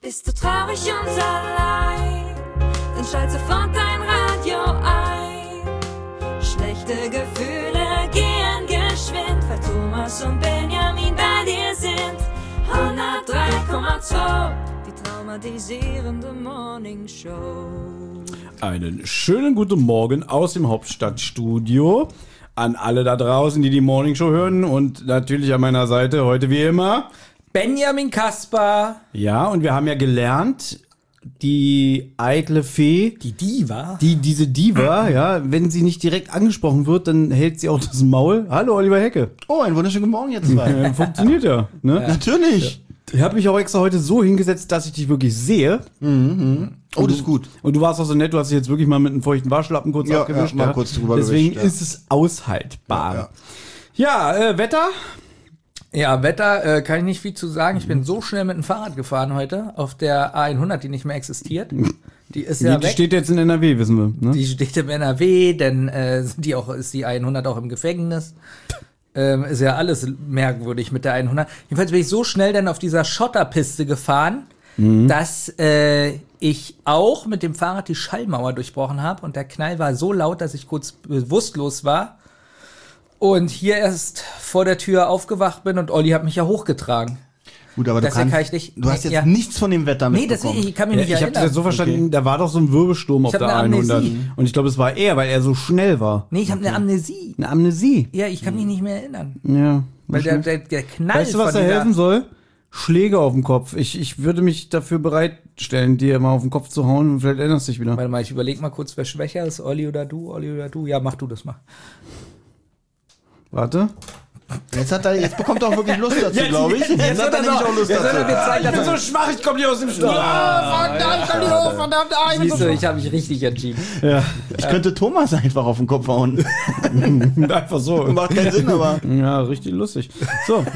Bist du traurig und allein, dann schalt sofort dein Radio ein. Schlechte Gefühle gehen geschwind, weil Thomas und Benjamin bei dir sind. 103,2, die traumatisierende Morningshow. Einen schönen guten Morgen aus dem Hauptstadtstudio an alle da draußen, die die Morningshow hören, und natürlich an meiner Seite heute wie immer Benjamin Kasper. Ja, und wir haben ja gelernt, die eitle Fee, Die Diva. diese Diva, ja, wenn sie nicht direkt angesprochen wird, dann hält sie auch das Maul. Hallo, Oliver Hecke. Oh, einen wunderschönen guten Morgen, ihr zwei. Funktioniert ja, ne? Ja. Natürlich. Ich habe mich auch extra heute so hingesetzt, dass ich dich wirklich sehe. Oh, das ist gut. Und du warst auch so nett, du hast dich jetzt wirklich mal mit einem feuchten Waschlappen kurz abgewischt. mal kurz drüber Deswegen gewischt, ja. ist es aushaltbar. Ja, Wetter? Ja, Wetter kann ich nicht viel zu sagen. Ich bin so schnell mit dem Fahrrad gefahren heute auf der A100, die nicht mehr existiert. Die ist ja Die weg. steht jetzt in NRW, wissen wir. Ne? Die steht im NRW, denn ist die A100 auch im Gefängnis. Ist ja alles merkwürdig mit der 100. Jedenfalls bin ich so schnell dann auf dieser Schotterpiste gefahren, dass ich auch mit dem Fahrrad die Schallmauer durchbrochen habe. Und der Knall war so laut, dass ich kurz bewusstlos war. Und hier erst vor der Tür aufgewacht bin und Olli hat mich ja hochgetragen. Gut, aber Deswegen kann ich nicht- du hast jetzt ja. nichts von dem Wetter Nee, das, mitbekommen. ich kann mich nicht Ich habe das erinnern. jetzt so verstanden, da war doch so ein Wirbelsturm auf hab der eine 100. Amnesie. Und ich glaube, es war er, weil er so schnell war. Nee, ich habe eine Amnesie. Eine Amnesie. Ja, ich kann mich nicht mehr erinnern. Ja. Weil der Knall Weißt du, was von da dieser- helfen soll? Schläge auf den Kopf. Ich würde mich dafür bereitstellen, dir mal auf den Kopf zu hauen, und vielleicht erinnerst du dich wieder. Warte mal, ich überleg mal kurz, wer schwächer ist, Olli oder du, Olli oder du. Ja, mach du das mal. Warte. Jetzt bekommt er auch wirklich Lust dazu, glaube ich. Jetzt hat er nämlich auch Lust dazu. Ich bin so schwach, ich komme nicht aus dem Stuhl. Verdammt, komm nicht hoch, verdammt, siehst du, ich habe mich richtig entschieden. Ich könnte Thomas einfach auf den Kopf hauen. Einfach so. Macht keinen Sinn, aber... Ja, richtig lustig. So.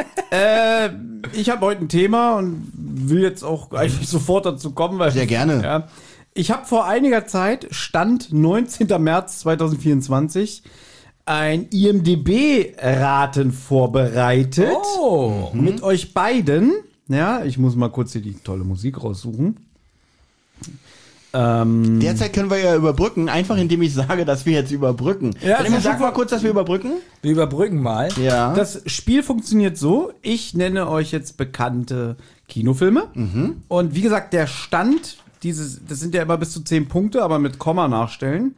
Ich habe heute ein Thema und will jetzt auch eigentlich sofort dazu kommen, weil Sehr gerne. Ja, ich habe vor einiger Zeit, Stand 19. März 2024, ein IMDb-Raten vorbereitet. Oh. Mit euch beiden. Ja, ich muss mal kurz hier die tolle Musik raussuchen. Derzeit können wir ja überbrücken, einfach indem ich sage, dass wir jetzt überbrücken. Ja, Benjamin, das sag ist mal schon- kurz, dass wir überbrücken. Wir überbrücken mal. Ja. Das Spiel funktioniert so, ich nenne euch jetzt bekannte Kinofilme. Und wie gesagt, der Stand, das sind ja immer bis zu 10 Punkte, aber mit Komma nachstellen.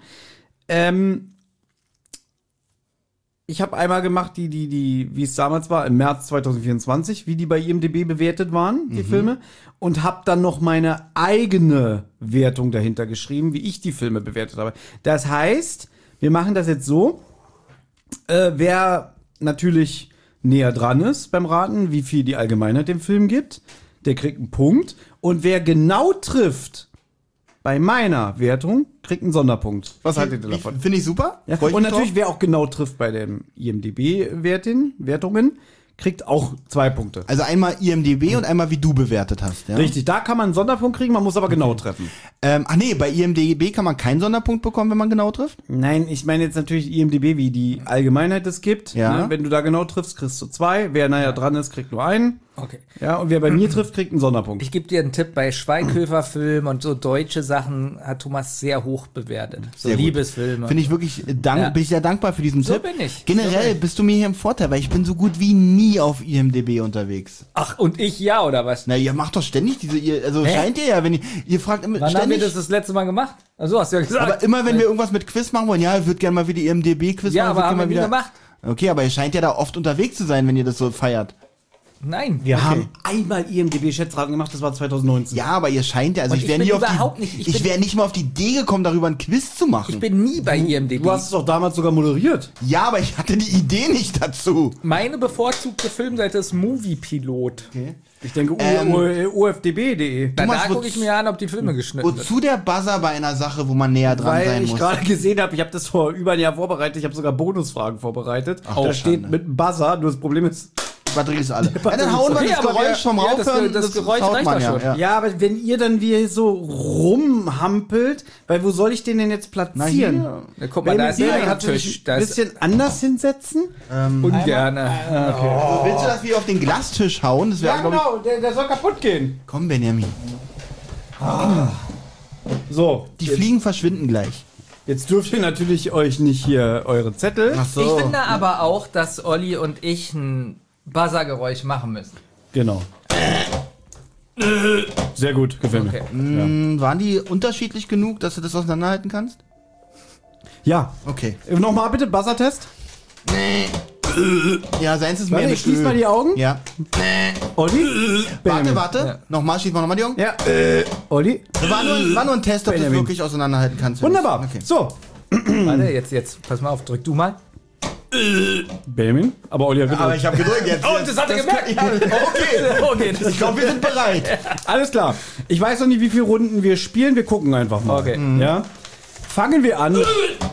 Ich habe einmal gemacht, wie es damals war, im März 2024, wie die bei IMDb bewertet waren, die Filme. Und habe dann noch meine eigene Wertung dahinter geschrieben, wie ich die Filme bewertet habe. Das heißt, wir machen das jetzt so, wer natürlich näher dran ist beim Raten, wie viel die Allgemeinheit dem Film gibt, der kriegt einen Punkt. Und wer genau trifft bei meiner Wertung, kriegt einen Sonderpunkt. Was haltet ihr davon? Finde ich super. Ja. Freu ich Und mich natürlich, drauf. wer auch genau trifft bei den IMDb-Wertungen, kriegt auch 2 Punkte. Also einmal IMDb und einmal wie du bewertet hast. Ja? Richtig, da kann man einen Sonderpunkt kriegen, man muss aber genau treffen. Bei IMDb kann man keinen Sonderpunkt bekommen, wenn man genau trifft. Nein, ich meine jetzt natürlich IMDb, wie die Allgemeinheit es gibt. Ja. Ne? Wenn du da genau triffst, kriegst du 2. Wer näher dran ist, kriegt nur 1. Okay. Ja, und wer bei mir trifft, kriegt einen Sonderpunkt. Ich gebe dir einen Tipp, bei Schweighöfer-Filmen und so deutsche Sachen hat Thomas sehr hoch bewertet. So Sehr gut. Liebesfilme. Finde ich wirklich, Ja. bin ich sehr dankbar für diesen So Tipp. bin ich. Generell So bin ich. bist du mir hier im Vorteil, weil ich bin so gut wie nie auf IMDb unterwegs. Ach, und ich ja, oder was? Na, ihr macht doch ständig also Hä? scheint ihr ja, wenn ihr fragt immer Wann haben wir ständig. das letzte Mal gemacht? Also hast du ja gesagt. Aber immer wenn wir irgendwas mit Quiz machen wollen, ja, ich würde gerne mal wieder IMDb-Quiz Ja, machen. aber würd haben wir gerne nie mal gemacht. Okay, aber ihr scheint ja da oft unterwegs zu sein, wenn ihr das so feiert. Nein. Wir haben einmal IMDb-Schätzraten gemacht, das war 2019. Ja, aber ihr scheint ja, also Und ich ich wäre bin nie auf überhaupt die, nicht- ich wäre nicht mal auf die Idee gekommen, darüber ein Quiz zu machen. Ich bin nie bei IMDb. Du hast es doch damals sogar moderiert. Ja, aber ich hatte die Idee nicht dazu. Meine bevorzugte Filmseite ist Moviepilot. Ich denke, ofdb.de. Da Thomas, gucke ich mir an, ob die Filme geschnitten sind. Wozu der Buzzer bei einer Sache, wo man näher dran Weil sein ich muss? gerade gesehen habe, ich habe das vor über ein Jahr vorbereitet, ich habe sogar Bonusfragen vorbereitet. Da Schande. steht mit einem Buzzer, nur das Problem ist, Batterie ist alle. Ja, dann hauen wir Okay, das aber Geräusch vom ja, das Raufhören. Geräusch haut reicht man doch schon. Ja. Ja, aber wenn ihr dann wie so rumhampelt, weil wo soll ich den denn jetzt platzieren? hier. Ja, guck mal, da ist der kannst du Tisch. dich Da ein ist bisschen anders hinsetzen? ungerne. Oh, willst du das wie auf den Glastisch hauen? Das wäre, glaub ich, der soll kaputt gehen. Komm, Benjamin. So, Die Fliegen verschwinden gleich. jetzt dürft ihr natürlich euch nicht hier eure Zettel. Ach so. Ich finde aber auch, dass Olli und ich ein Buzzergeräusch machen müssen. Genau. Sehr gut, gefällt mir. Okay. Waren die unterschiedlich genug, dass du das auseinanderhalten kannst? Ja, Okay. nochmal bitte, Buzzertest. Ja, seins ist mehr Warte, mit ich schließ Öl. mal die Augen. Ja. Olli? Benjamin. Warte. Ja. Nochmal, schließ mal nochmal die Augen. Ja, Olli? War nur ein Test, ob du es Benjamin. wirklich auseinanderhalten kannst. Wunderbar. Okay. So, Warte, jetzt, pass mal auf, drück du mal. Benjamin. Aber Olli hat Aber ich habe gedrückt jetzt. Oh, das hat er gemerkt. Okay. Okay, das Ich glaube, wir sind bereit. Alles klar. Ich weiß noch nicht, wie viele Runden wir spielen. Wir gucken einfach mal. Okay. Ja. Fangen wir an.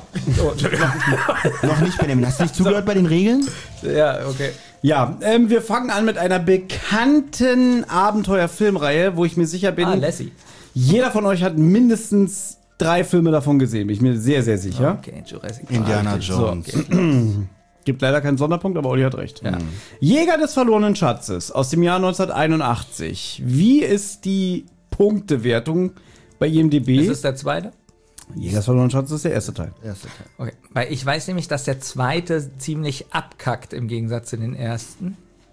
Noch nicht, Benjamin. Hast du nicht zugehört bei den Regeln? Ja, okay. Ja, wir fangen an mit einer bekannten Abenteuer-Filmreihe, wo ich mir sicher bin, Lassie. jeder von euch hat mindestens 3 Filme davon gesehen. Bin ich mir sehr, sehr sicher. Okay, Jurassic Park. Indiana So, Jones. okay. Gibt leider keinen Sonderpunkt, aber Olli hat recht. Ja. Jäger des verlorenen Schatzes aus dem Jahr 1981. Wie ist die Punktewertung bei IMDb? Das ist der zweite? Jäger des verlorenen Schatzes ist der erste Teil. Erste Teil. Okay. Weil ich weiß nämlich, dass der zweite ziemlich abkackt im Gegensatz zu den ersten.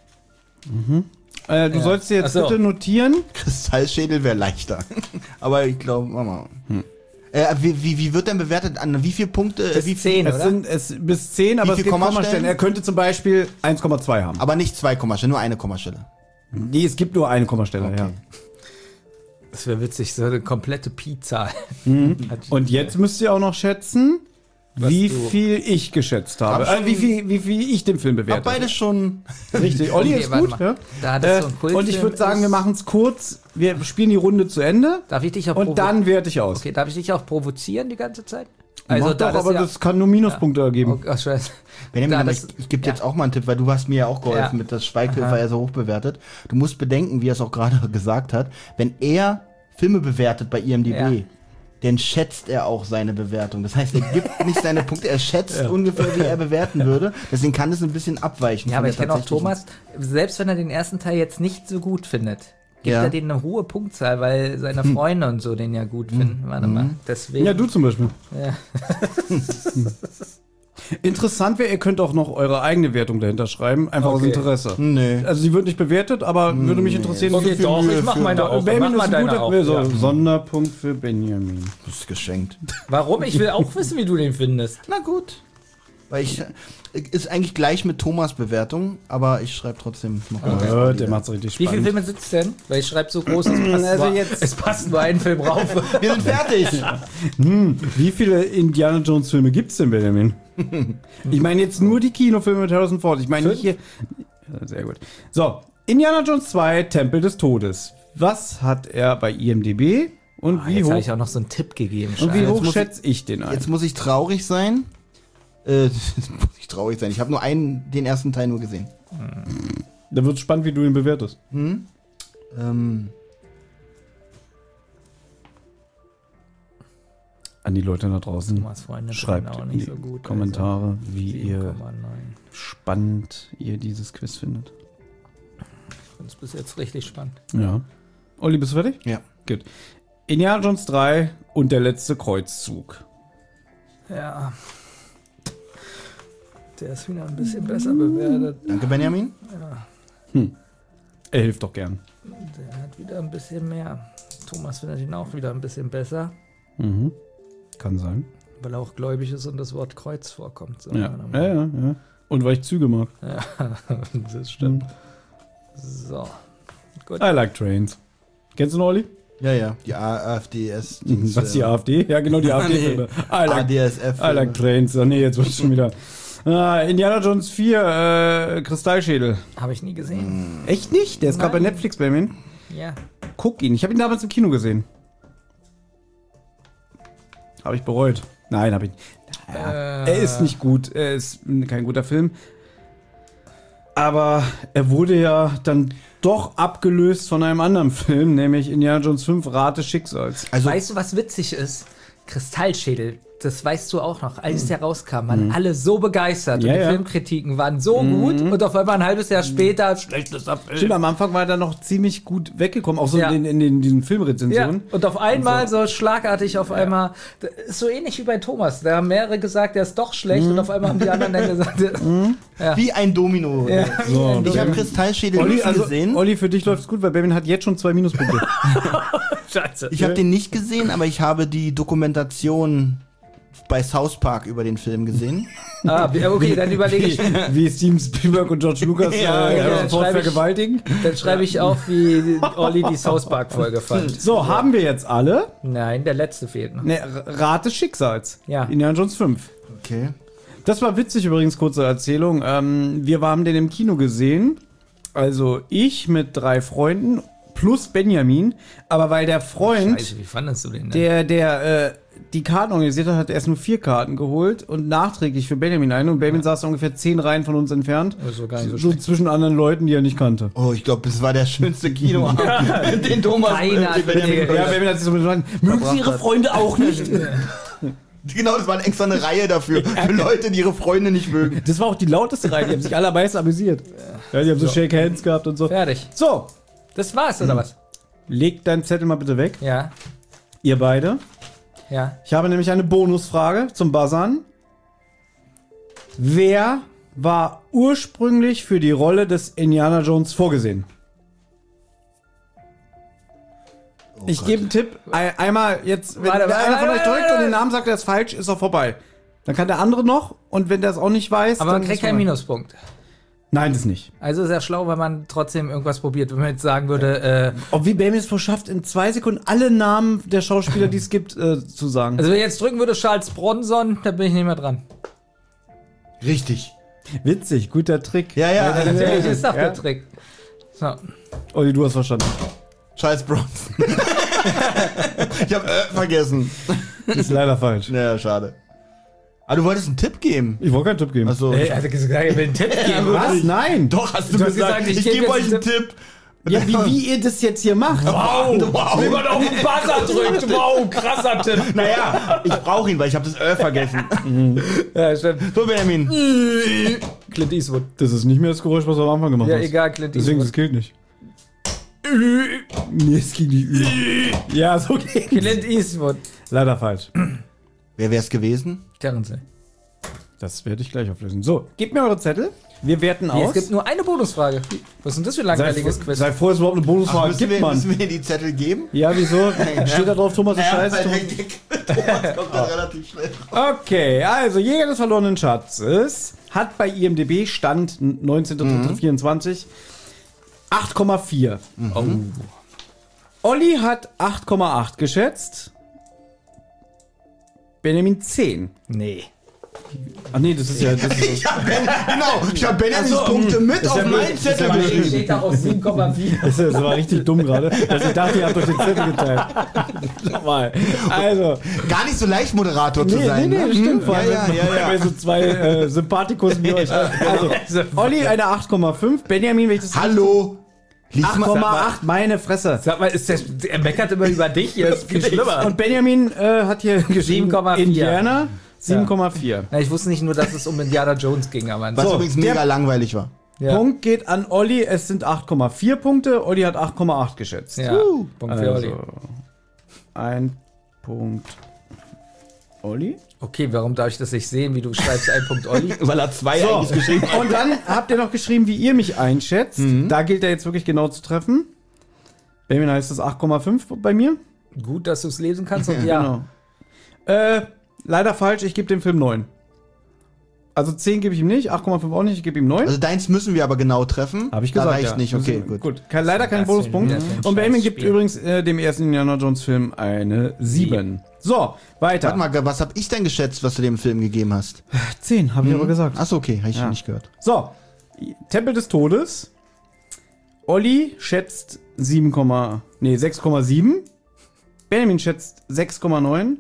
Du sollst dir jetzt Ach so. bitte notieren. Kristallschädel wäre leichter. Aber ich glaube, Mama. Wie wird denn bewertet? An wie viele Punkte? Bis wie 10, Es oder? sind es bis 10, aber Wie es viel gibt Kommastellen? Kommastellen. Er könnte zum Beispiel 1,2 haben. Aber nicht 2 Kommastellen, nur eine Kommastelle. Nee, es gibt nur eine Kommastelle, Okay. ja. Das wäre witzig, so eine komplette Pi-Zahl. Und jetzt müsst ihr auch noch schätzen, wie du- viel ich geschätzt habe. Hab schon- Wie viel ich den Film Hab bewerte. beide schon. Richtig. Olli Okay, ist warte gut. mal. Ja? Da das so ein Kultfilm Und ich würde sagen, ist- wir machen es kurz. Wir spielen die Runde zu Ende Darf ich dich auch und dann werte ich aus. Okay, darf ich dich auch provozieren die ganze Zeit? Mach doch, da aber ja- das kann nur Minuspunkte ergeben. Oh, scheiße. Benjamin, Da aber das- ich gebe dir ja. jetzt auch mal einen Tipp, weil du hast mir ja auch geholfen Ja. mit das Schweighöfer war ja so hoch bewertet. Du musst bedenken, wie er es auch gerade gesagt hat, wenn er Filme bewertet bei IMDb, Ja. dann schätzt er auch seine Bewertung. Das heißt, er gibt nicht seine Punkte, er schätzt ungefähr, wie er bewerten würde. Deswegen kann es ein bisschen abweichen. Ja, von aber der ich kenne auch tatsächlichen- Thomas, selbst wenn er den ersten Teil jetzt nicht so gut findet, gibt Ja. er denen eine hohe Punktzahl, weil seine Freunde und so den ja gut finden. Warte mal, deswegen. Ja, du zum Beispiel. Ja. Interessant wäre, ihr könnt auch noch eure eigene Wertung dahinter schreiben, einfach aus Okay. Interesse. Nee. Also sie wird nicht bewertet, aber würde mich interessieren, Okay, wie viel doch, Mühe ich mach für- meine auch. Benjamin Mach mal ist ein deine guter auch, so, ja. Sonderpunkt für Benjamin. Das ist geschenkt. Warum? Ich will auch wissen, wie du den findest. Na gut. Weil ist eigentlich gleich mit Thomas Bewertung, aber ich schreibe trotzdem nochmal. Der macht's richtig Wie viele spannend. Filme sitzt denn? Weil ich schreibe so groß, es passt, Also nur, jetzt- es passt nur ein Film rauf. Wir sind fertig. Wie viele Indiana Jones Filme gibt's denn, Benjamin? Ich meine jetzt nur die Kinofilme mit Harrison Ford. Ich meine nicht hier. Ja, sehr gut. So, Indiana Jones 2, Tempel des Todes. Was hat er bei IMDb? Und wie Jetzt habe hoch, ich auch noch so einen Tipp gegeben. und wie Scheiße. hoch muss ich- schätze ich den ein? Jetzt muss ich traurig sein. Muss ich traurig sein. Ich habe nur den ersten Teil nur gesehen. Da wird's spannend, wie du ihn bewertest. An die Leute da draußen. Thomas Freunde Schreibt finden auch in nicht die so gut. Kommentare, wie ihr 7,9. spannend ihr dieses Quiz findet. Das ist bis jetzt richtig spannend. Ja. Olli, bist du fertig? Ja. Gut. Indiana Jones 3 und der letzte Kreuzzug. Ja. Der ist wieder ein bisschen besser bewertet. Danke, Benjamin. Er hilft doch gern. Der hat wieder ein bisschen mehr. Thomas findet ihn auch wieder ein bisschen besser, Mhm. Kann sein. weil er auch gläubig ist und das Wort Kreuz vorkommt. So Ja. meiner Meinung nach. Ja. Und weil ich Züge mag. Das stimmt. So. Gut. I like trains. Kennst du noch, Olli? Ja. Die AfDS. Was die AfD? Ja, genau, die AfD. Nee. I like, ADSF. I like trains. Oh, nee, jetzt wird schon wieder. Indiana Jones 4, Kristallschädel. Habe ich nie gesehen. Echt nicht? Der ist gerade bei Nein. Netflix, Benjamin. Ja. Guck ihn. Ich habe ihn damals im Kino gesehen. Habe ich bereut. Nein, habe ich nicht. Ja, er ist nicht gut. Er ist kein guter Film. Aber er wurde ja dann doch abgelöst von einem anderen Film, nämlich Indiana Jones 5, Rat des Schicksals. Also, Weißt du, was witzig ist? Kristallschädel, das weißt du auch noch. Als der rauskam, waren alle so begeistert. Ja, und die ja. Filmkritiken waren so gut. Und auf einmal ein halbes Jahr später, schlechtester Film. Stimmt, am Anfang war er dann noch ziemlich gut weggekommen, auch so Ja. in diesen Ja, Filmrezensionen. und auf einmal so schlagartig auf einmal, das ist so ähnlich wie bei Thomas. Da haben mehrere gesagt, der ist doch schlecht und auf einmal haben die anderen dann gesagt, wie ein Domino. Ja. So, Ich habe Kristallschädel Olli, nicht also, gesehen. Olli, für dich läuft's gut, weil Benjamin hat jetzt schon 2 Minuspunkte. Scheiße. Ich habe den nicht gesehen, aber ich habe die Dokumentation bei South Park über den Film gesehen. Okay, dann überlege ich. Wie Steven Spielberg und George Lucas Ja, dann sofort schreibe ich- vergewaltigen. Dann schreibe ich auf, wie Olli die South Park-Folge fand. So, haben wir jetzt alle. Nein, der letzte fehlt noch. Ne, Rat des Schicksals. Ja. Indiana Jones 5. Okay. Das war witzig übrigens, kurze Erzählung. Wir haben den im Kino gesehen. Also ich mit 3 Freunden plus Benjamin. Aber weil der Freund, Scheiße, wie fandest du den denn? der die Karten organisiert hat, hat erst nur 4 Karten geholt und nachträglich für Benjamin eine. Und Benjamin saß ungefähr 10 Reihen von uns entfernt. Also gar nicht so So zwischen anderen Leuten, die er nicht kannte. Oh, ich glaube, das war der schönste Kinoabend, den Thomas Keiner hat Benjamin- mit dir- Ja, Benjamin hat sich so gesagt, mögen Sie Ihre Freunde auch nicht? Genau, das war extra eine Reihe dafür. Für Leute, die ihre Freunde nicht mögen. Das war auch die lauteste Reihe, die haben sich alle am meisten amüsiert. Ja, die haben so Shake Hands gehabt und so. Fertig. So, Das war's, oder was? legt deinen Zettel mal bitte weg, Ja, ihr beide. ja. Ich habe nämlich eine Bonusfrage zum Buzzern. Wer war ursprünglich für die Rolle des Indiana Jones vorgesehen? Ich gebe einen Tipp. Einmal jetzt, wenn Warte, einer von euch warte, drückt und den Namen sagt, der ist falsch, ist er vorbei. Dann kann der andere noch und wenn der es auch nicht weiß, Aber man dann kriegt ist keinen vorbei. Minuspunkt. Nein, das nicht. Also ist ja schlau, wenn man trotzdem irgendwas probiert. Wenn man jetzt sagen würde, Ob wie Benjamin es verschafft, in 2 Sekunden alle Namen der Schauspieler, die es gibt, zu sagen. also wenn ich jetzt drücken würde Charles Bronson, dann bin ich nicht mehr dran. Richtig. Witzig, guter Trick. Ja, ja. Natürlich ist doch Ja. der Trick. So. Olli, du hast verstanden. Charles Bronson. Ich habe vergessen. Ist leider falsch. Naja, schade. Aber du wolltest einen Tipp geben. Ich wollte keinen Tipp geben. Achso. Ey, er hat gesagt, er will einen Tipp geben. Was? Nein. Doch, hast du, Du hast gesagt, gesagt, ich ich gebe gebe jetzt euch einen einen Tipp. Ja, wie ihr das jetzt hier macht. Wow, wow. Wie man auf den Buzzer drückt. Wow, krasser Tipp. Naja, ich brauche ihn, weil ich habe das vergessen. Ja, stimmt. So, Benjamin. Clint Eastwood. Das ist nicht mehr das Geräusch, was du am Anfang gemacht Ja, hast. egal, Clint Deswegen, das Eastwood. gilt nicht. Nee, es ging nicht über. Ja, so geht's. Clint Eastwood. Leider falsch. Wer wäre es gewesen? Terence Hill. Das werde ich gleich auflösen. So, gebt mir eure Zettel. Wir werten Nee, es aus. gibt nur eine Bonusfrage. Was ist denn das für ein langweiliges Quiz? Sei froh, dass es überhaupt eine Bonusfrage müssen, gibt, wir, Mann. müssen wir die Zettel geben? Ja, wieso? Steht da drauf, Thomas ist scheiße? Thomas kommt da relativ schnell. Okay, also Jäger des verlorenen Schatzes hat bei IMDb Stand 19.24 8,4. Oh. Olli hat 8,8 geschätzt. Benjamin 10. Nee. Ach nee, das ist ja... Das ist so. Ich habe Benjamins Ach so, Punkte mit ist auf ja meinen blöd. Zettel Ist ja geschrieben. Steht da aus 7,4. Das war richtig dumm gerade, dass ich dachte, ihr habt euch den Zettel geteilt. Nochmal. Also, Gar nicht so leicht, Moderator zu sein. nee, ne? das stimmt. Vor allem Ja. bei so 2 Sympathikus wie euch. Also, Olli eine 8,5, Benjamin, wenn ich das... Hallo. Lies mal. 8,8, meine Fresse. Sag mal, er meckert immer über dich hier. Ist viel schlimmer. Und Benjamin hat hier geschrieben 7,4. Indiana 7,4. Na, ich wusste nicht nur, dass es um Indiana Jones ging, aber Was So, übrigens der- mega langweilig war. ja. Punkt geht an Olli, es sind 8,4 Punkte. Olli hat 8,8 geschätzt. Ja. Punkt für Olli. Also, ein Punkt Olli. Okay, warum darf ich das nicht sehen, wie du schreibst, ein Punkt Olli? Weil er 2 So, eigentlich geschrieben hat. und dann habt ihr noch geschrieben, wie ihr mich einschätzt. Da gilt er jetzt wirklich genau zu treffen. Benjamin heißt das 8,5 bei mir. Gut, dass du es lesen kannst und ja. Genau. Leider falsch, ich gebe dem Film 9. Also 10 gebe ich ihm nicht, 8,5 auch nicht, ich gebe ihm 9. Also deins müssen wir aber genau treffen. Habe ich Da gesagt, reicht ja. nicht, okay, Das ist- gut. Leider kein Das Bonuspunkt. ist wieder so ein Und Benjamin scheiß gibt Spiel. übrigens dem ersten Indiana Jones Film eine 7. So, weiter. Warte mal, was hab ich denn geschätzt, was du dem Film gegeben hast? 10, habe ich aber gesagt. Achso, okay, habe ich Ja. nicht gehört. So, Tempel des Todes. Olli schätzt 6,7. Benjamin schätzt 6,9.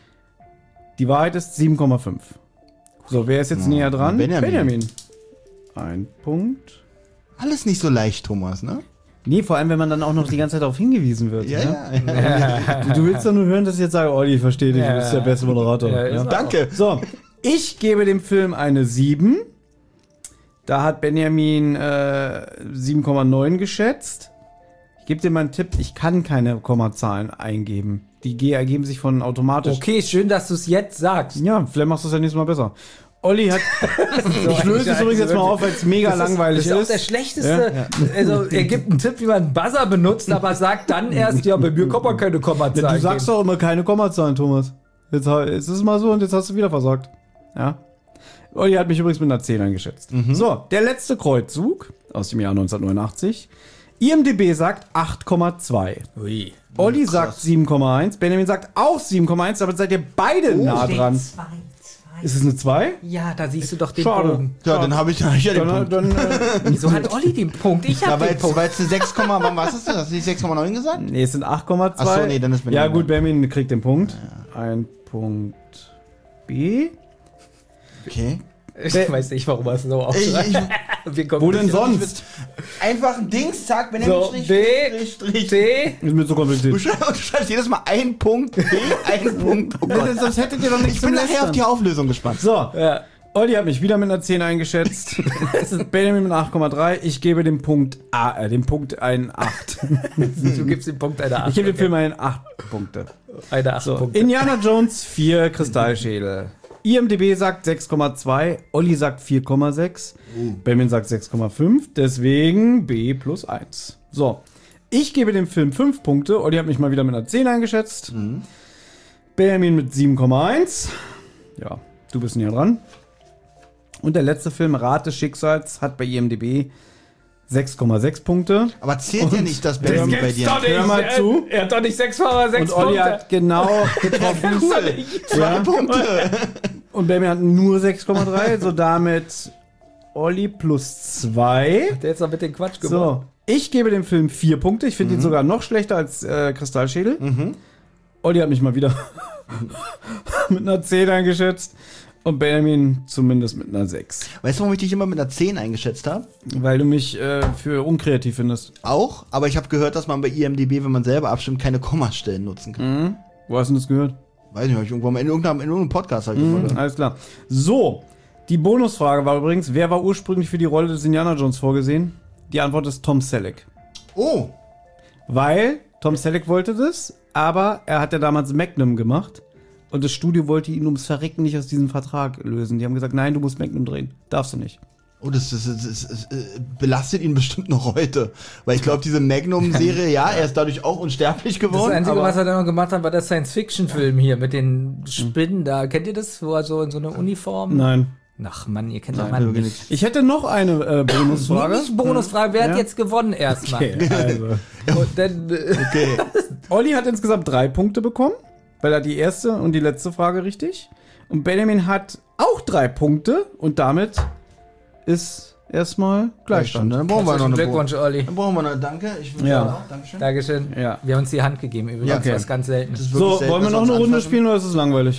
Die Wahrheit ist 7,5. So, wer ist jetzt näher dran? Benjamin. 1 Punkt. Alles nicht so leicht, Thomas, ne? Nee, vor allem, wenn man dann auch noch die ganze Zeit darauf hingewiesen wird. Ja, ne? ja. Du willst doch nur hören, dass ich jetzt sage, Olli, ich verstehe dich, du bist der beste Moderator. Ja, ist Ja. er. Danke. So, ich gebe dem Film eine 7. Da hat Benjamin 7,9 geschätzt. Ich gebe dir mal einen Tipp, ich kann keine Kommazahlen eingeben. Die ergeben sich von automatisch. Okay, schön, dass du es jetzt sagst. Ja, vielleicht machst du es ja nächstes Mal besser. Olli hat. Ich löse es übrigens jetzt mal auf, weil es mega langweilig Das ist auch ist. der schlechteste. Also, er gibt einen Tipp, wie man einen Buzzer benutzt, aber sagt dann erst, ja, bei mir kann man keine Kommazahlen. Du sagst doch immer keine Kommazahlen, Thomas. Jetzt ist es mal so und jetzt hast du wieder versagt. Ja. Olli hat mich übrigens mit einer 10 eingeschätzt. So, der letzte Kreuzzug aus dem Jahr 1989. IMDb sagt 8,2. Ui. Olli sagt 7,1. Benjamin sagt auch 7,1. Aber seid ihr beide nah dran. Ist es eine 2? Ja, da siehst du doch den Schade. Bogen. Ja, dann habe ich ja den Punkt. Wieso hat Olli den Punkt? Ich Ja, habe weil den Punkt. es eine 6, was ist das? Hast du die 6,9 gesagt? Nee, es sind 8,2. Ach so, nee, dann ist Benjamin Ja, gut, dran. Benjamin kriegt den Punkt. Ein Punkt B. Okay. Ich weiß nicht, warum er es so aufschreibt. Wir kommen Wo denn nicht- sonst? Einfach ein Dings, zack, Benjamin, So, Strich, B, Strich, Strich. C. Ist mir so kompliziert. Du schreibst jedes Mal einen Punkt, B, einen Punkt. Oh Gott. Sonst hättet ihr doch nichts Ich bin zum nachher auf Lästern. die Auflösung gespannt. So, Ja. Olli hat mich wieder mit einer 10 eingeschätzt. Benjamin mit 8,3. Ich gebe dem Punkt einen 8. Du gibst den Punkt einer 8. Ich gebe dem Film einen 8 Punkte. Eine 8 So, Punkte. Indiana Jones 4 Kristallschädel. IMDb sagt 6,2. Olli sagt 4,6. Benjamin sagt 6,5. Deswegen B plus 1. So, ich gebe dem Film 5 Punkte. Olli hat mich mal wieder mit einer 10 eingeschätzt. Benjamin mit 7,1. Ja, du bist näher dran. Und der letzte Film, Rat des Schicksals, hat bei IMDb 6,6 Punkte. Aber zählt ja nicht, dass Benjamin bei dir... Hör mal zu. Er hat doch nicht 6,6 Und Olli hat genau getroffen. Cool. 2 Punkte. Und Benjamin hat nur 6,3. So damit Olli plus 2. Der ist doch mit dem Quatsch gemacht. So, ich gebe dem Film 4 Punkte. Ich finde ihn sogar noch schlechter als Kristallschädel. Olli hat mich mal wieder mit einer 10 eingeschätzt. Und Benjamin zumindest mit einer 6. Weißt du, warum ich dich immer mit einer 10 eingeschätzt habe? Weil du mich für unkreativ findest. Auch, aber ich habe gehört, dass man bei IMDb, wenn man selber abstimmt, keine Kommastellen nutzen kann. Wo hast du das gehört? Weiß nicht, hab ich irgendwann mal in irgendeinem Podcast halt gehört. Alles klar. So, die Bonusfrage war übrigens, wer war ursprünglich für die Rolle des Indiana Jones vorgesehen? Die Antwort ist Tom Selleck. Oh, Weil Tom Selleck wollte das, aber er hat ja damals Magnum gemacht. Und das Studio wollte ihn ums Verrecken nicht aus diesem Vertrag lösen. Die haben gesagt, nein, du musst Magnum drehen. Darfst du nicht. oh, das belastet ihn bestimmt noch heute. Weil ich glaube, diese Magnum-Serie, ja, er ist dadurch auch unsterblich Das geworden. Einzige, aber was er dann noch gemacht hat, war der Science-Fiction-Film hier mit den Spinnen da. Kennt ihr das? Wo er so in so einer Uniform... Nein. Ach Mann, ihr kennt doch Nein, Mann wirklich nicht. nicht. Ich hätte noch eine Bonusfrage. Nicht Bonusfrage, wer hat Ja. jetzt gewonnen erstmal? Okay, also. Und dann, Okay. Olli hat insgesamt 3 Punkte bekommen, weil er die erste und die letzte Frage richtig. Und Benjamin hat auch 3 Punkte und damit ist erstmal Gleichstand. Dann brauchen wir noch eine Glückwunsch, Olli. Dann brauchen wir noch, danke. Ich würde Ja. sagen auch, Dankeschön. Dankeschön. Ja. Wir haben uns die Hand gegeben, übrigens, Ja, okay. was ganz Seltenes. Das ist wirklich So, selten, wollen wir dass noch eine uns Runde anfassen. spielen oder ist es langweilig?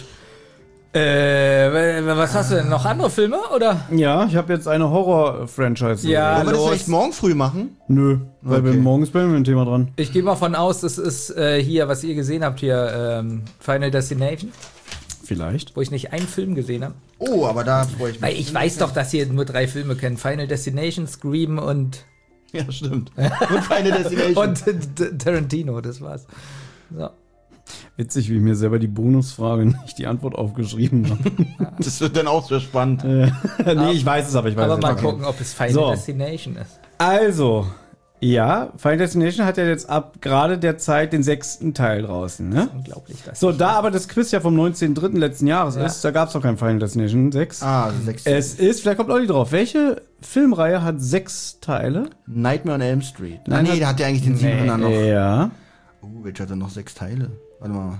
Was hast du denn? Noch andere Filme, oder? Ja, ich habe jetzt eine Horror-Franchise. Ja. Wollen wir das los. vielleicht morgen früh machen? Nö, weil wir Okay. morgens bin wir ein Thema dran. Ich gehe mal von aus, das ist hier, was ihr gesehen habt hier, Final Destination, Vielleicht. wo ich nicht einen Film gesehen habe. Oh, aber da freue ich mich. Weil ich weiß doch, dass ihr nur 3 Filme kennt. Final Destination, Scream und Ja, stimmt. Und Final Destination. Tarantino, das war's. So. Witzig, wie ich mir selber die Bonusfrage nicht die Antwort aufgeschrieben habe. Das wird dann auch sehr spannend. Nee, ich weiß es, aber ich weiß Aber es mal nicht. gucken, ob es Final So. Destination ist. Also, ja, Final Destination hat ja jetzt ab gerade der Zeit den 6. Teil draußen, ne? Unglaublich, das. So, da aber das Quiz ja vom 19.03. letzten Jahres Ja. ist, da gab es noch kein Final Destination 6. Ah, 6. Es ist, vielleicht kommt Olli drauf, welche Filmreihe hat 6 Teile? Nightmare on Elm Street. Nein, Nee, der hat ja eigentlich den 7er noch. Ja. Welcher hat er noch 6 Teile? Warte mal.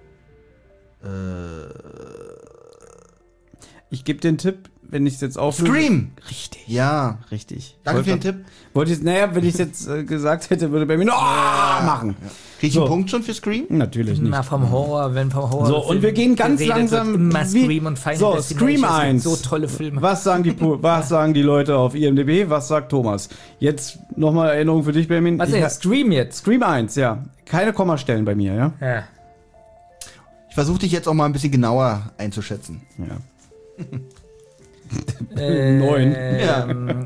Ich gebe den Tipp, wenn ich es jetzt auflöse. Scream! Richtig. Ja. Richtig. Danke für den Tipp. Wollte ich, naja, wenn ich es jetzt gesagt hätte, würde bei mir noch machen. Krieg ich einen Punkt schon für Scream? Natürlich nicht. Na, vom Horror, wenn vom Horror. So, und wir gehen ganz langsam. Immer Scream und Final so, Destination Scream 1. sind so tolle Filme. Was sagen die Leute auf IMDb? Was sagt Thomas? Jetzt nochmal Erinnerung für dich, Benjamin. Was ist denn Scream jetzt? Scream 1, ja. Keine Kommastellen bei mir, ja? Ja. Ich versuche dich jetzt auch mal ein bisschen genauer einzuschätzen. Ja. 9.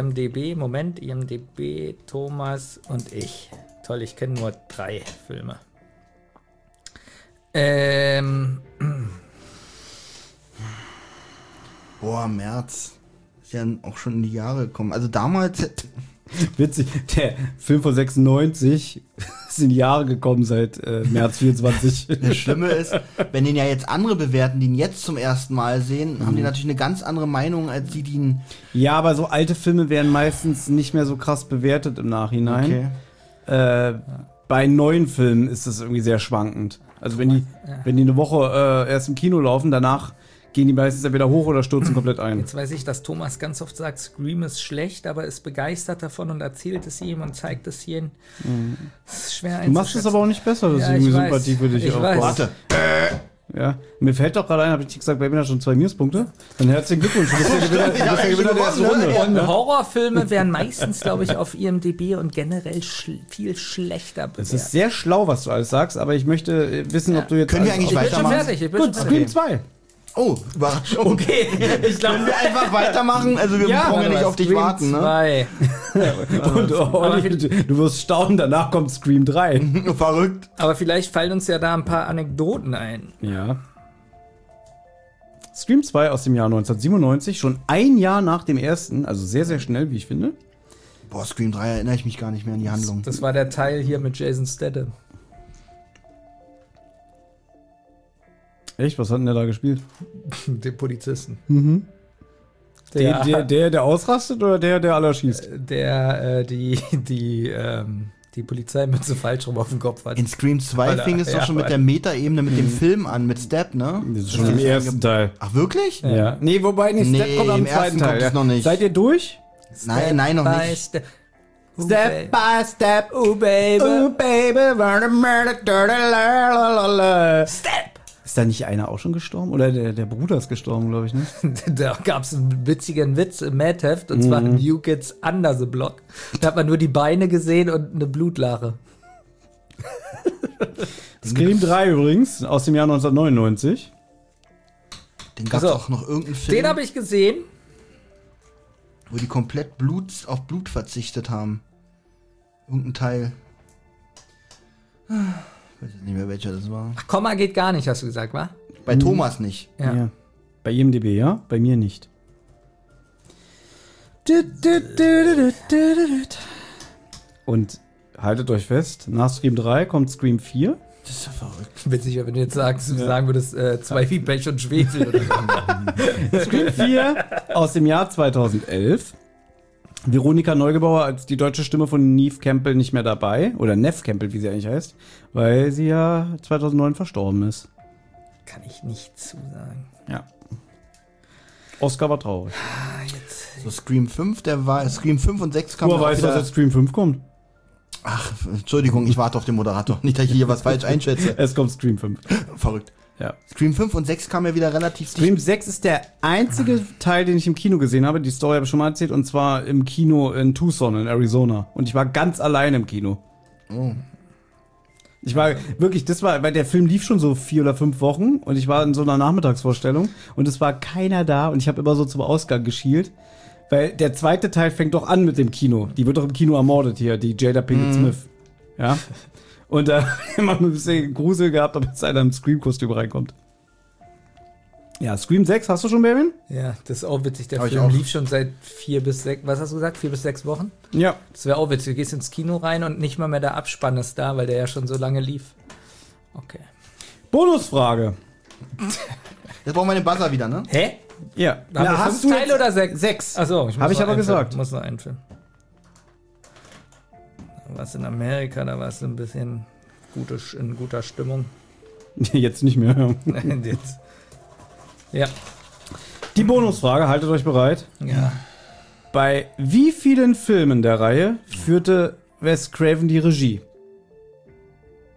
IMDb, Thomas und ich. Toll, ich kenne nur 3 Filme. Boah, März. Ist ja auch schon in die Jahre gekommen. Also damals... Witzig, der Film von 96 ist in die Jahre gekommen seit März 24. Das Schlimme ist, wenn den ja jetzt andere bewerten, die ihn jetzt zum ersten Mal sehen, haben die natürlich eine ganz andere Meinung, als die ihn... Ja, aber so alte Filme werden meistens nicht mehr so krass bewertet im Nachhinein. Okay. Bei neuen Filmen ist das irgendwie sehr schwankend. Also wenn die eine Woche erst im Kino laufen, danach gehen die meistens entweder hoch oder stürzen komplett ein. Jetzt weiß ich, dass Thomas ganz oft sagt, Scream ist schlecht, aber ist begeistert davon und erzählt es ihm und zeigt es jedem. Das ist schwer einzuschätzen. Du machst es aber auch nicht besser, dass irgendwie Sympathie für dich aufbaut. Warte. Ja, mir fällt doch gerade ein, habe ich gesagt, bei mir hat schon 2 Minuspunkte. Dann herzlichen Glückwunsch, du bist der Gewinner der ersten Runde. Und Horrorfilme werden meistens, glaube ich, auf IMDb und generell viel schlechter bewertet. Es ist sehr schlau, was du alles sagst, aber ich möchte wissen, ob du jetzt... Können wir eigentlich weitermachen? Gut, Scream 2. Oh, Überraschung. Okay, ich glaube, Können wir einfach weitermachen? Also wir brauchen ja nicht auf dich warten, ne? Und du wirst staunen, danach kommt Scream 3. Verrückt. Aber vielleicht fallen uns ja da ein paar Anekdoten ein. Ja. Scream 2 aus dem Jahr 1997, schon ein Jahr nach dem ersten, also sehr, sehr schnell, wie ich finde. Boah, Scream 3 erinnere ich mich gar nicht mehr an die Handlung. Das war der Teil hier mit Jason Statham. Echt? Was hat denn der da gespielt? Den Polizisten. Mhm. Der ausrastet oder der aller schießt? Der die Polizeimütze falsch rum auf dem Kopf hat. In Scream 2 fing es doch schon mit der Metaebene mit dem Film an, mit Step, ne? Das ist schon im ersten Teil. Ach, wirklich? Ja. Nee, wobei, Step kommt am zweiten Teil. Kommt es noch nicht. Seid ihr durch? Nein, noch nicht. Step by step, oh baby, Step. Ist da nicht einer auch schon gestorben? Oder der Bruder ist gestorben, glaube ich, ne? Da gab es einen witzigen Witz im Mad-Heft, und zwar New Kids Under the Block. Da hat man nur die Beine gesehen und eine Blutlache. Scream 3 übrigens, aus dem Jahr 1999. Den gab es auch noch irgendeinen Film. Den habe ich gesehen. Wo die komplett auf Blut verzichtet haben. Irgendein Teil. Ich weiß jetzt nicht mehr, welcher das war. Ach, Komma geht gar nicht, hast du gesagt, wa? Bei Thomas nicht. Ja. Bei IMDb, ja? Bei mir nicht. Und haltet euch fest, nach Scream 3 kommt Scream 4. Das ist ja verrückt. Witzig, wenn du jetzt sagen würdest, 2 wie Pech und Schwefel oder so. Scream 4 aus dem Jahr 2011. Veronika Neugebauer als die deutsche Stimme von Neve Campbell nicht mehr dabei. Oder Neve Campbell, wie sie eigentlich heißt. Weil sie ja 2009 verstorben ist. Kann ich nicht zusagen. Ja. Oscar war traurig. So Scream 5, Scream 5 und 6 kam Du weißt, was jetzt Scream 5 kommt? Ach, Entschuldigung, ich warte auf den Moderator. Nicht, dass ich hier was falsch einschätze. Es kommt Scream 5. Verrückt. Ja. Scream 5 und 6 kam ja wieder relativ Scream 6 ist der einzige Teil, den ich im Kino gesehen habe. Die Story habe ich schon mal erzählt. Und zwar im Kino in Tucson in Arizona. Und ich war ganz allein im Kino. Oh. Ich war wirklich, weil der Film lief schon so 4 oder 5 Wochen. Und ich war in so einer Nachmittagsvorstellung. Und es war keiner da. Und ich habe immer so zum Ausgang geschielt. Weil der zweite Teil fängt doch an mit dem Kino. Die wird doch im Kino ermordet hier, die Jada Pinkett Smith. Ja. Und da immer ein bisschen Grusel gehabt, ob jetzt einer im Scream-Kostüm reinkommt. Ja, Scream 6 hast du schon, Benjamin? Ja, das ist auch witzig. Der Hab ich Film auch. lief schon seit 4 bis 6, was hast du gesagt? 4 bis 6 Wochen? Ja. Das wäre auch witzig. Du gehst ins Kino rein und nicht mal mehr der Abspann ist da, weil der ja schon so lange lief. Okay. Bonusfrage. Jetzt brauchen wir den Buzzer wieder, ne? Hä? Ja. Haben wir 5 Teile oder 6? 6. Achso, Hab ich aber gesagt. Ich muss noch einfüllen. Da war es in Amerika, da war es ein bisschen in guter Stimmung. Jetzt nicht mehr. Jetzt. Ja. Die Bonusfrage, haltet euch bereit. Ja. Bei wie vielen Filmen der Reihe führte Wes Craven die Regie?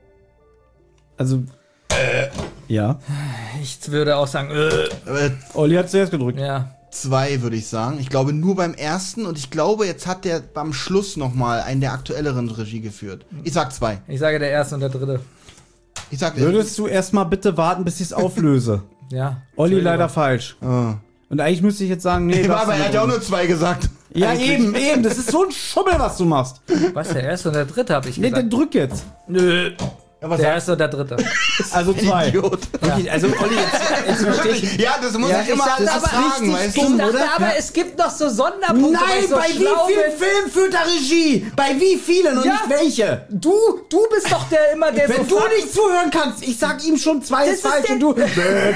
Also, ja. Ich würde auch sagen, Olli hat zuerst gedrückt. ja. 2 würde ich sagen. Ich glaube nur beim ersten und ich glaube, jetzt hat der beim Schluss nochmal einen der aktuelleren Regie geführt. Ich sag 2. Ich sage der erste und der dritte. Ich sag Würdest du erstmal bitte warten, bis ich es auflöse? Ja. Olli leider falsch. Ah. Und eigentlich müsste ich jetzt sagen, nee, darfst Aber du er hat ja auch nicht. nur 2 gesagt. Ja, Eigentlich. eben. Das ist so ein Schummel, was du machst. Was, der erste und der dritte, habe ich Nee, gesagt. dann drück jetzt. Nö. Ja, was Der sagt erste und der dritte. Also 2. Idiot. Okay, also Olli, jetzt verstehe ich. Ja, das muss Ja, ich immer ich alles dachte, fragen, richtig weißt dumm, Ich du? dachte oder? aber, es gibt noch so Sonderpunkte, weil Nein, ich so bei wie schlau vielen bin. Filmen führt er Regie? Bei wie vielen und Ja. nicht welche? Du bist doch der immer, der Wenn so du nicht zuhören kannst, ich sag ihm schon 2 ist ist falsch der- und du. 2.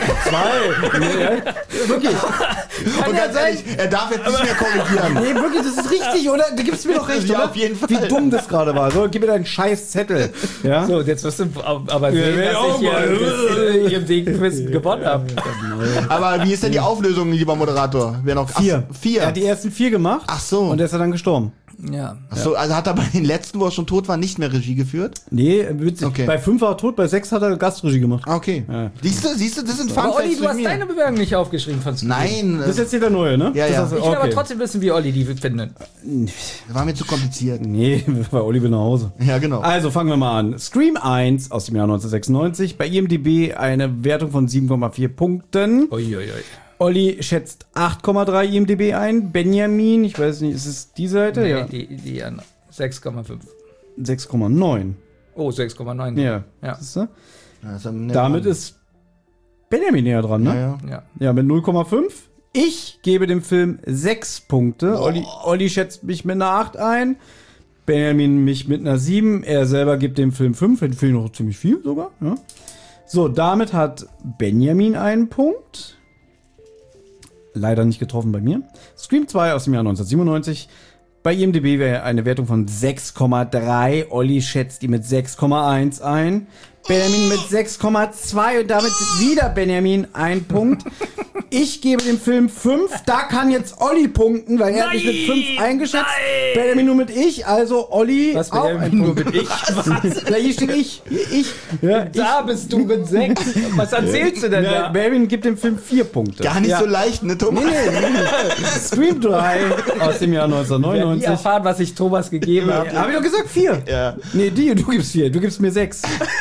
Nee, wirklich. Und ganz ehrlich, er darf jetzt nicht mehr korrigieren. Nee, wirklich, das ist richtig, oder? Du gibst mir doch recht, Ja, oder? auf jeden Fall. Wie dumm das gerade war. So, gib mir deinen scheiß Zettel. Ja? So, jetzt wirst du aber sehen, Ja, dass ich hier in ihrem Ding-Quiz gewonnen habe. Aber wie ist denn die Auflösung, lieber Moderator? Wer noch? 4. 4. Er hat die ersten 4 gemacht. Ach so. Und er ist dann gestorben. Ja. Achso, also hat er bei den letzten, wo er schon tot war, nicht mehr Regie geführt? Nee, witzig. Okay. Bei 5 war er tot, bei 6 hat er Gastregie gemacht. Ah, okay. Ja. Siehst du, das sind Fun Aber Olli, Facts du mit hast mir. deine Bewerbung nicht aufgeschrieben von Screen. Nein, Das ist jetzt hier der neue, ne? Ja, Das ja. hast du- Ich will aber okay. trotzdem wissen, wie Olli die findet. das war mir zu kompliziert. Nee, bei Olli will nach Hause. Ja, genau. Also fangen wir mal an. Scream 1 aus dem Jahr 1996. Bei IMDb eine Wertung von 7,4 Punkten. Uiuiui. Olli schätzt 8,3 IMDb ein. Benjamin, ich weiß nicht, ist es die Seite? Nee, Ja. die an 6,5. 6,9. Oh, 6,9. Ja. Ja. Siehst du? Ja, ist am- Damit ist Benjamin näher dran, ne? Ja, ja. Ja. Ja, mit 0,5. Ich gebe dem Film 6 Punkte. Olli schätzt mich mit einer 8 ein. Benjamin mich mit einer 7. Er selber gibt dem Film 5. Den Film noch ziemlich viel sogar. Ja. So, damit hat Benjamin einen Punkt. Leider nicht getroffen bei mir. Scream 2 aus dem Jahr 1997. Bei IMDb wäre eine Wertung von 6,3. Olli schätzt ihn mit 6,1 ein. Benjamin mit 6,2 und damit wieder Benjamin ein Punkt. Ich gebe dem Film 5. Da kann jetzt Olli punkten, weil er hat mich mit 5 eingeschätzt. Benjamin nur mit ich, also Olli Was, auch Benjamin ein nur Punkt. mit ich? Na, hier steht ich. Ja, Da bist du mit 6. Was erzählst du denn ja, da? Benjamin gibt dem Film 4 Punkte. Gar nicht Ja. so leicht, ne, Thomas? Scream 3 aus dem Jahr Wir werden nie 1999. erfahren, was ich Thomas gegeben habe. Hab ich doch gesagt 4. Ja. Nee, du gibst 4, du gibst mir 6.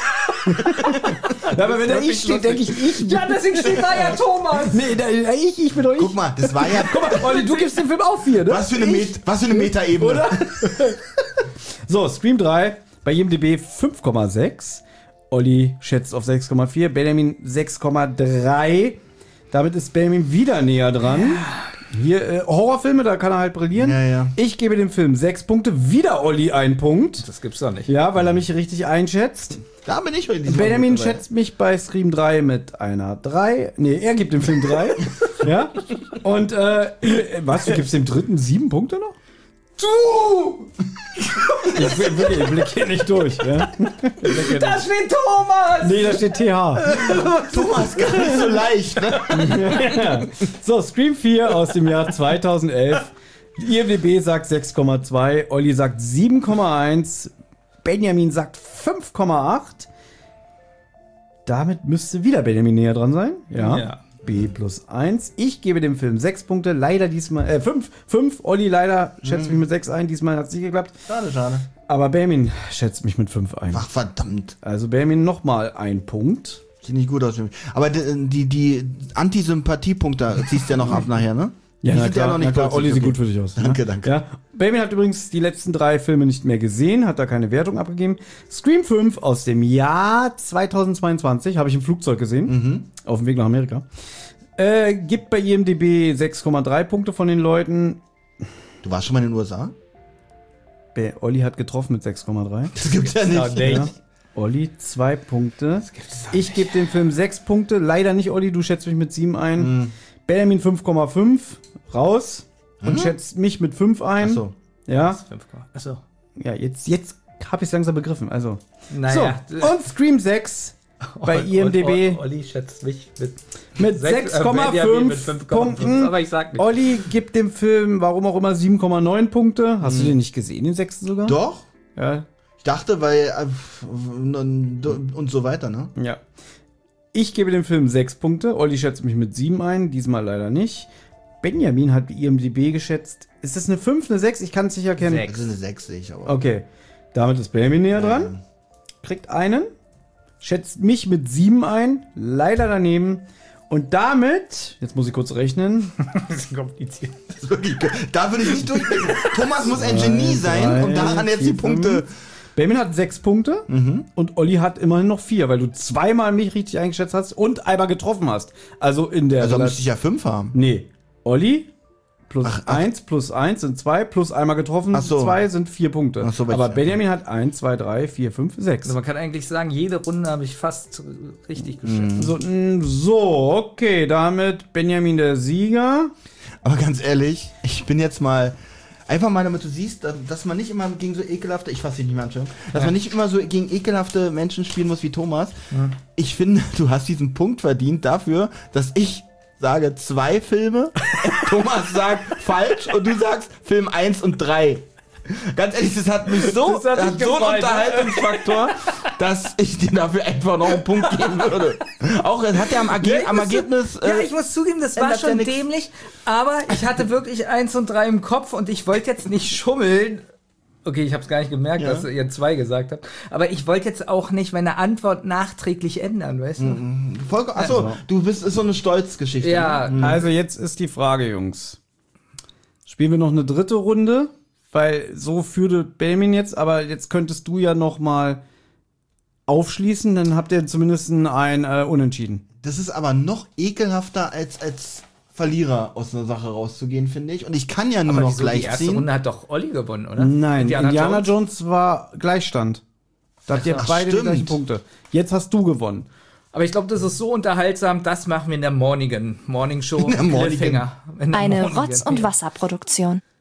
Aber wenn da ich steht, denke ich. Ja, deswegen steht da ja Thomas. Nee, ich bin doch ich. Guck mal, das war ja... Guck mal, Olli, du gibst dem Film auch 4, ne? Was für eine Metaebene. Oder? So, Scream 3 bei IMDb 5,6. Olli schätzt auf 6,4. Benjamin 6,3. Damit ist Benjamin wieder näher dran. Hier, Horrorfilme, da kann er halt brillieren. Ja, ja. Ich gebe dem Film 6 Punkte. Wieder Olli 1 Punkt. Das gibt's doch nicht. Ja, weil er mich richtig einschätzt. Da bin ich heute diesmal Benjamin mit dabei. schätzt mich bei Scream 3 mit einer 3. Nee, er gibt dem Film 3. Ja. Und, was, du gibst dem dritten 7 Punkte noch? Du! Ich blick hier nicht durch. Ja? Da steht Thomas! Nee, da steht TH. Thomas, gar nicht so leicht, ne? So, Scream 4 aus dem Jahr 2011. Die IMDb sagt 6,2, Olli sagt 7,1, Benjamin sagt 5,8. Damit müsste wieder Benjamin näher dran sein. Ja. Ja. B plus 1. Ich gebe dem Film 6 Punkte. Leider diesmal, 5. Olli leider schätzt mich mit 6 ein. Diesmal hat es nicht geklappt. Schade, schade. Aber Benjamin schätzt mich mit 5 ein. Ach, verdammt. Also Benjamin nochmal ein Punkt. Sieht nicht gut aus für mich. Aber die Antisympathiepunkte ziehst du ja noch ab nachher, ne? Die sind ja noch nicht plötzlich, Olli sieht okay. gut für dich aus. Danke, ja? danke. Ja. Benjamin hat übrigens die letzten 3 Filme nicht mehr gesehen, hat da keine Wertung abgegeben. Scream 5 aus dem Jahr 2022, habe ich im Flugzeug gesehen, auf dem Weg nach Amerika. Gibt bei IMDb 6,3 Punkte von den Leuten. Du warst schon mal in den USA? Olli hat getroffen mit 6,3. Das gibt's ja nicht. Ja. Olli 2 Punkte. Ich gebe dem Film 6 Punkte. Leider nicht, Olli, du schätzt mich mit 7 ein. Benjamin 5,5 raus und schätzt mich mit 5 ein. Achso. Ja, Achso. ja, jetzt habe ich es langsam begriffen. Also. Naja. So, und Scream 6 bei IMDb Olli schätzt mich mit Benjamin 6,5 mit 5,5. Punkten. Aber ich sag nicht. Olli gibt dem Film, warum auch immer, 7,9 Punkte. Hast du den nicht gesehen, den 6. sogar? Doch? Ja. dachte, weil und so weiter, ne? Ja. Ich gebe dem Film 6 Punkte. Olli schätzt mich mit 7 ein, diesmal leider nicht. Benjamin hat IMDb geschätzt. Ist das eine 5, eine 6? Ich kann es nicht erkennen. Das ist eine 6, sehe ich aber. Okay. Damit ist Benjamin näher dran. Kriegt einen. Schätzt mich mit 7 ein. Leider daneben. Und damit, jetzt muss ich kurz rechnen. Das ist kompliziert. Das ist wirklich, da würde ich nicht durchblicken. Thomas muss ein Genie sein, um daran jetzt die Punkte. Benjamin hat 6 Punkte und Olli hat immerhin noch 4, weil du zweimal mich richtig eingeschätzt hast und einmal getroffen hast. Also in der. Also müsste ich ja 5 haben. Nee. Olli plus 1 sind 2, plus einmal getroffen, 2 sind 4 Punkte. Ach so, aber Benjamin hat 1, 2, 3, 4, 5, 6. Also man kann eigentlich sagen, jede Runde habe ich fast richtig geschätzt. So, okay, damit Benjamin der Sieger. Aber ganz ehrlich, ich bin jetzt mal. Einfach mal, damit du siehst, dass man nicht immer gegen so ekelhafte, ich fasse dich nicht mehr an, dass man nicht immer so gegen ekelhafte Menschen spielen muss wie Thomas. Ich finde, du hast diesen Punkt verdient dafür, dass ich sage 2 Filme, Thomas sagt falsch und du sagst Film 1 und 3. Ganz ehrlich, das hat mich so, Das hat dich so einen gefreut, ne? Unterhaltungsfaktor, dass ich dir dafür einfach noch einen Punkt geben würde. Auch, es hat ja am Ergebnis... Ja, ich muss zugeben, das war ändert ja schon nix. dämlich, aber ich hatte wirklich 1 und 3 im Kopf und ich wollte jetzt nicht schummeln. Okay, ich habe es gar nicht gemerkt, dass ihr 2 gesagt habt. Aber ich wollte jetzt auch nicht meine Antwort nachträglich ändern, weißt du? Achso, du bist, ist so eine Stolzgeschichte. Ja, ne? Also jetzt ist die Frage, Jungs. Spielen wir noch eine dritte Runde? Weil so führte Benjamin jetzt, aber jetzt könntest du ja noch mal aufschließen, dann habt ihr zumindest ein Unentschieden. Das ist aber noch ekelhafter als Verlierer aus einer Sache rauszugehen, finde ich. Und ich kann ja nur aber noch wieso, gleich die erste ziehen. Runde hat doch Olli gewonnen, oder? Nein, Indiana Jones war Gleichstand. Da habt ihr Ach, beide die stimmt. gleichen Punkte. Jetzt hast du gewonnen. Aber ich glaube, das ist so unterhaltsam, das machen wir in der Morning Show. In der Mornigan. Cliffhanger. In der Eine Mornigan, Rotz- und ja. Wasserproduktion.